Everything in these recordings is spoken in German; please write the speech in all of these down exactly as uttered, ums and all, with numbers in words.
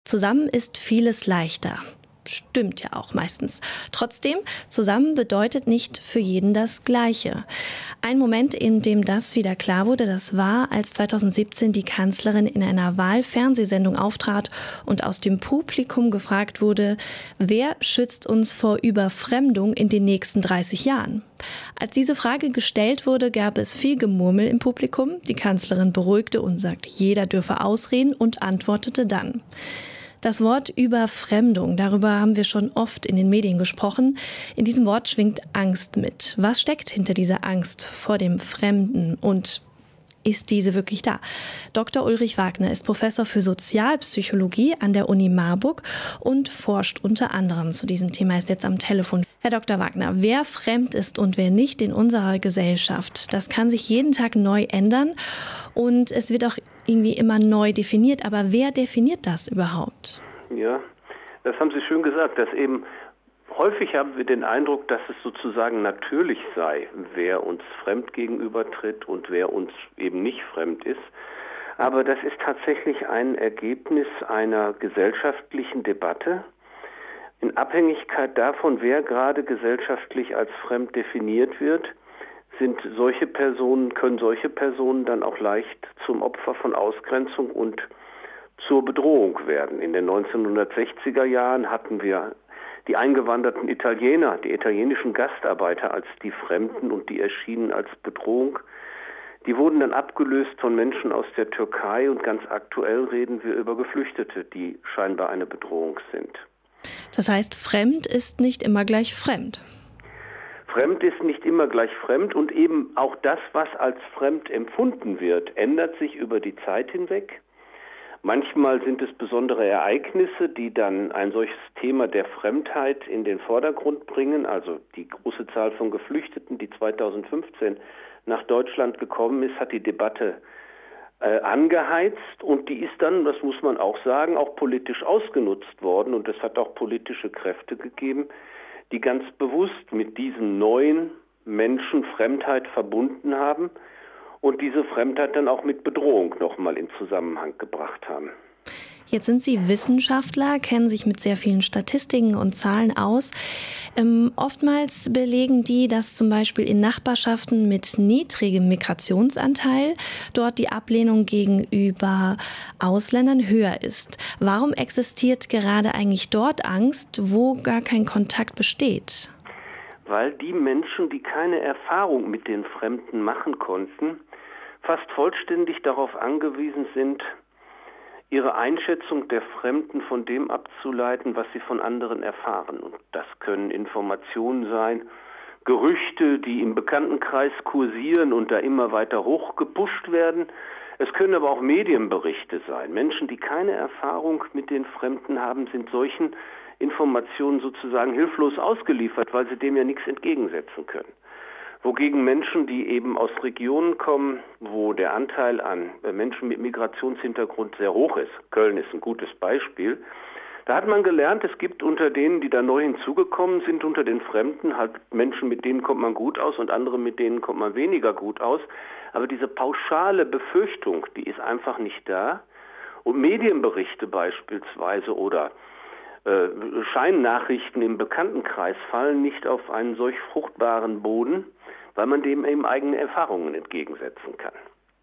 Zusammen ist vieles leichter. Stimmt ja auch meistens. Trotzdem, zusammen bedeutet nicht für jeden das Gleiche. Ein Moment, in dem das wieder klar wurde, das war, als zweitausendsiebzehn die Kanzlerin in einer Wahlfernsehsendung auftrat und aus dem Publikum gefragt wurde, wer schützt uns vor Überfremdung in den nächsten dreißig Jahren? Als diese Frage gestellt wurde, gab es viel Gemurmel im Publikum. Die Kanzlerin beruhigte und sagte, jeder dürfe ausreden und antwortete dann. Das Wort Überfremdung, darüber haben wir schon oft in den Medien gesprochen. In diesem Wort schwingt Angst mit. Was steckt hinter dieser Angst vor dem Fremden und ist diese wirklich da? Doktor Ulrich Wagner ist Professor für Sozialpsychologie an der Uni Marburg und forscht unter anderem zu diesem Thema, ist jetzt am Telefon. Herr Doktor Wagner, wer fremd ist und wer nicht in unserer Gesellschaft, das kann sich jeden Tag neu ändern und es wird auch irgendwie immer neu definiert. Aber wer definiert das überhaupt? Ja, das haben Sie schön gesagt, dass eben häufig haben wir den Eindruck, dass es sozusagen natürlich sei, wer uns fremd gegenübertritt und wer uns eben nicht fremd ist. Aber das ist tatsächlich ein Ergebnis einer gesellschaftlichen Debatte. In Abhängigkeit davon, wer gerade gesellschaftlich als fremd definiert wird, sind solche Personen, können solche Personen dann auch leicht zum Opfer von Ausgrenzung und zur Bedrohung werden. In den neunzehnhundertsechziger Jahren hatten wir die eingewanderten Italiener, die italienischen Gastarbeiter als die Fremden und die erschienen als Bedrohung. Die wurden dann abgelöst von Menschen aus der Türkei und ganz aktuell reden wir über Geflüchtete, die scheinbar eine Bedrohung sind. Das heißt, fremd ist nicht immer gleich fremd. Fremd ist nicht immer gleich fremd und eben auch das, was als fremd empfunden wird, ändert sich über die Zeit hinweg. Manchmal sind es besondere Ereignisse, die dann ein solches Thema der Fremdheit in den Vordergrund bringen. Also die große Zahl von Geflüchteten, die zweitausendfünfzehn nach Deutschland gekommen ist, hat die Debatte äh, angeheizt und die ist dann, das muss man auch sagen, auch politisch ausgenutzt worden und es hat auch politische Kräfte gegeben, die ganz bewusst mit diesen neuen Menschen Fremdheit verbunden haben und diese Fremdheit dann auch mit Bedrohung nochmal in Zusammenhang gebracht haben. Jetzt sind Sie Wissenschaftler, kennen sich mit sehr vielen Statistiken und Zahlen aus. Ähm, oftmals belegen die, dass zum Beispiel in Nachbarschaften mit niedrigem Migrationsanteil dort die Ablehnung gegenüber Ausländern höher ist. Warum existiert gerade eigentlich dort Angst, wo gar kein Kontakt besteht? Weil die Menschen, die keine Erfahrung mit den Fremden machen konnten, fast vollständig darauf angewiesen sind, ihre Einschätzung der Fremden von dem abzuleiten, was sie von anderen erfahren. Und das können Informationen sein, Gerüchte, die im Bekanntenkreis kursieren und da immer weiter hochgepusht werden. Es können aber auch Medienberichte sein. Menschen, die keine Erfahrung mit den Fremden haben, sind solchen Informationen sozusagen hilflos ausgeliefert, weil sie dem ja nichts entgegensetzen können. Wogegen Menschen, die eben aus Regionen kommen, wo der Anteil an Menschen mit Migrationshintergrund sehr hoch ist, Köln ist ein gutes Beispiel, da hat man gelernt, es gibt unter denen, die da neu hinzugekommen sind, unter den Fremden, halt Menschen, mit denen kommt man gut aus und andere, mit denen kommt man weniger gut aus. Aber diese pauschale Befürchtung, die ist einfach nicht da. Und Medienberichte beispielsweise oder äh, Scheinnachrichten im Bekanntenkreis fallen nicht auf einen solch fruchtbaren Boden, weil man dem eben eigene Erfahrungen entgegensetzen kann.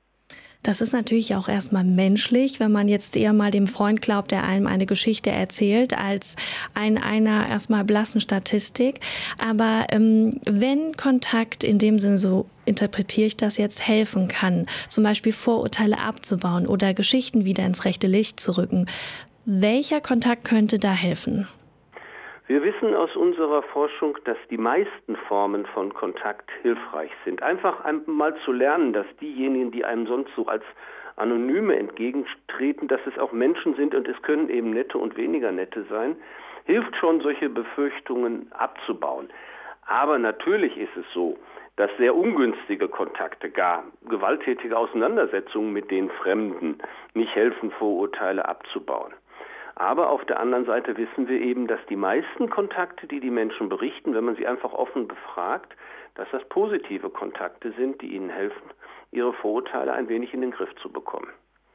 Das ist natürlich auch erstmal menschlich, wenn man jetzt eher mal dem Freund glaubt, der einem eine Geschichte erzählt, als ein einer erstmal blassen Statistik. Aber ähm, wenn Kontakt in dem Sinne, so interpretiere ich das jetzt, helfen kann, zum Beispiel Vorurteile abzubauen oder Geschichten wieder ins rechte Licht zu rücken, welcher Kontakt könnte da helfen? Wir wissen aus unserer Forschung, dass die meisten Formen von Kontakt hilfreich sind. Einfach mal zu lernen, dass diejenigen, die einem sonst so als Anonyme entgegentreten, dass es auch Menschen sind und es können eben nette und weniger nette sein, hilft schon, solche Befürchtungen abzubauen. Aber natürlich ist es so, dass sehr ungünstige Kontakte, gar gewalttätige Auseinandersetzungen mit den Fremden nicht helfen, Vorurteile abzubauen. Aber auf der anderen Seite wissen wir eben, dass die meisten Kontakte, die die Menschen berichten, wenn man sie einfach offen befragt, dass das positive Kontakte sind, die ihnen helfen, ihre Vorurteile ein wenig in den Griff zu bekommen.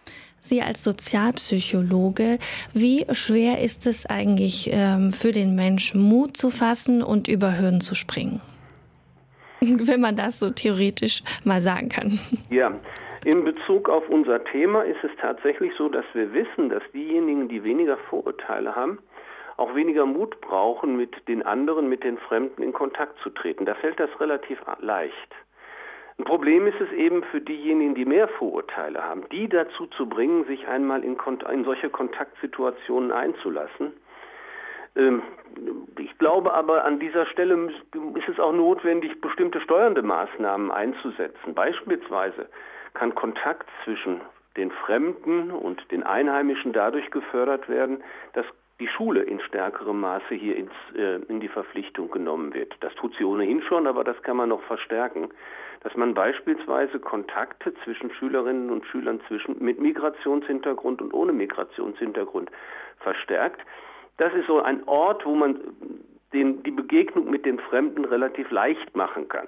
Sie als Sozialpsychologe, wie schwer ist es eigentlich ähm, für den Menschen, Mut zu fassen und über Hürden zu springen? Wenn man das so theoretisch mal sagen kann. Ja, in Bezug auf unser Thema ist es tatsächlich so, dass wir wissen, dass diejenigen, die weniger Vorurteile haben, auch weniger Mut brauchen, mit den anderen, mit den Fremden in Kontakt zu treten. Da fällt das relativ leicht. Ein Problem ist es eben für diejenigen, die mehr Vorurteile haben, die dazu zu bringen, sich einmal in, Kont- in solche Kontaktsituationen einzulassen. Ähm, ich glaube aber, an dieser Stelle ist es auch notwendig, bestimmte steuernde Maßnahmen einzusetzen. Beispielsweise kann Kontakt zwischen den Fremden und den Einheimischen dadurch gefördert werden, dass die Schule in stärkerem Maße hier ins, äh, in die Verpflichtung genommen wird. Das tut sie ohnehin schon, aber das kann man noch verstärken. Dass man beispielsweise Kontakte zwischen Schülerinnen und Schülern zwischen, mit Migrationshintergrund und ohne Migrationshintergrund verstärkt. Das ist so ein Ort, wo man den, die Begegnung mit den Fremden relativ leicht machen kann.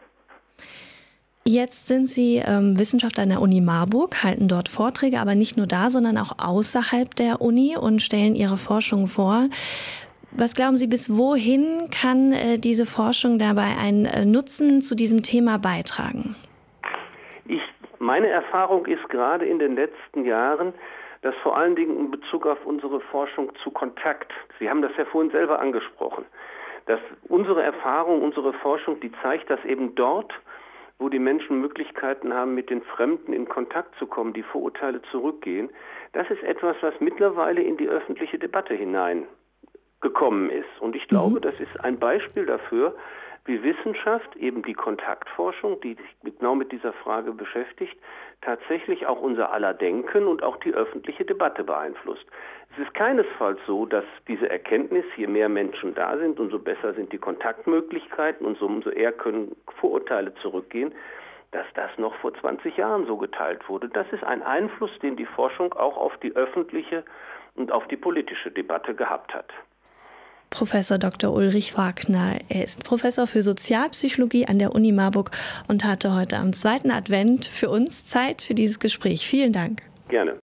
Jetzt sind Sie ähm, Wissenschaftler an der Uni Marburg, halten dort Vorträge, aber nicht nur da, sondern auch außerhalb der Uni und stellen Ihre Forschung vor. Was glauben Sie, bis wohin kann äh, diese Forschung dabei einen äh, Nutzen zu diesem Thema beitragen? Ich, meine Erfahrung ist gerade in den letzten Jahren, dass vor allen Dingen in Bezug auf unsere Forschung zu Kontakt, Sie haben das ja vorhin selber angesprochen, dass unsere Erfahrung, unsere Forschung, die zeigt, dass eben dort, wo die Menschen Möglichkeiten haben, mit den Fremden in Kontakt zu kommen, die Vorurteile zurückgehen, das ist etwas, was mittlerweile in die öffentliche Debatte hineingekommen ist. Und ich glaube, mhm. das ist ein Beispiel dafür, wie Wissenschaft, eben die Kontaktforschung, die sich genau mit dieser Frage beschäftigt, tatsächlich auch unser aller Denken und auch die öffentliche Debatte beeinflusst. Es ist keinesfalls so, dass diese Erkenntnis, je mehr Menschen da sind, umso besser sind die Kontaktmöglichkeiten und so, umso eher können Vorurteile zurückgehen, dass das noch vor zwanzig Jahren so geteilt wurde. Das ist ein Einfluss, den die Forschung auch auf die öffentliche und auf die politische Debatte gehabt hat. Professor Doktor Ulrich Wagner. Er ist Professor für Sozialpsychologie an der Uni Marburg und hatte heute am zweiten Advent für uns Zeit für dieses Gespräch. Vielen Dank. Gerne.